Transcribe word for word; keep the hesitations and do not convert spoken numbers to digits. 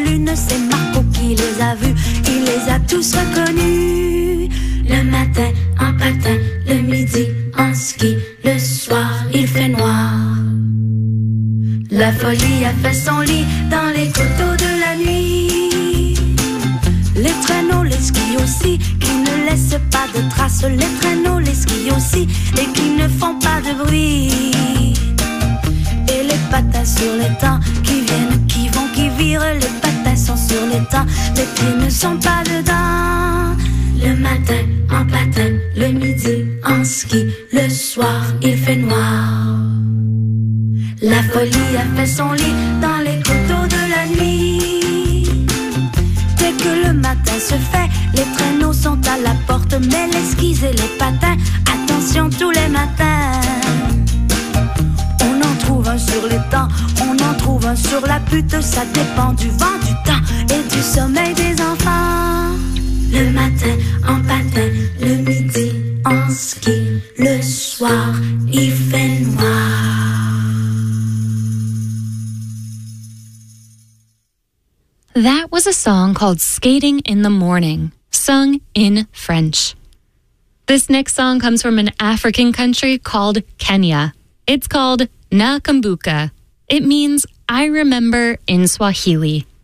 lune, c'est Marco qui les a vus, il les a tous reconnus. Le matin en patin, le midi en ski, le soir il fait noir. La folie a fait son lit dans les coteaux de la nuit. Les traîneaux, les skis aussi, qui ne laissent pas de traces. Les traîneaux, les skis aussi, et qui ne font pas de bruit. Et les patins sur les temps, qui viennent, qui vont, qui virent. Les patins sont sur les temps, les pieds ne sont pas dedans. Le matin en patin, le midi en ski, le soir il fait noir. La folie a fait son lit dans les coteaux de la nuit. Dès que le matin se fait, les traîneaux sont à la porte, mais les skis et les patins, attention tous les matins. On en trouve un sur les temps, on en trouve un sur la butte, ça dépend du vent, du temps et du sommeil des enfants. Le matin en patin, le midi en ski, le soir il fait noir. That was a song called Skating in the Morning, sung in French. This next song comes from an African country called Kenya. It's called Nakumbuka. It means I remember in Swahili.